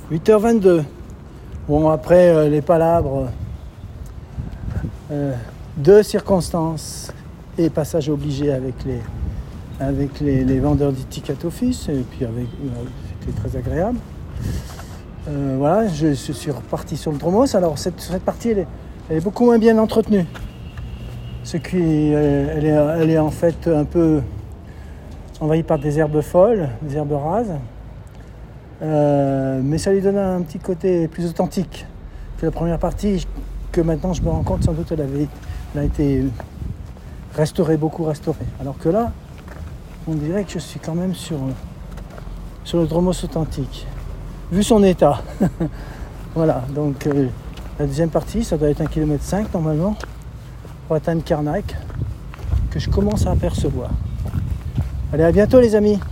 8h22. Bon, après les palabres de circonstances et passage obligé avec les vendeurs d'étiquettes office, et puis c'était très agréable. Voilà, je suis reparti sur le Dromos. Alors cette partie, elle est beaucoup moins bien entretenue. Elle est en fait un peu envahie par des herbes folles, des herbes rases. Mais ça lui donne un petit côté plus authentique que la première partie, que maintenant je me rends compte, sans doute elle a été beaucoup restaurée. Alors que là, on dirait que je suis quand même sur le Dromos authentique, vu son état. Voilà, donc la deuxième partie, ça doit être 1,5 km normalement, pour atteindre Carnac, que je commence à apercevoir. Allez, à bientôt les amis.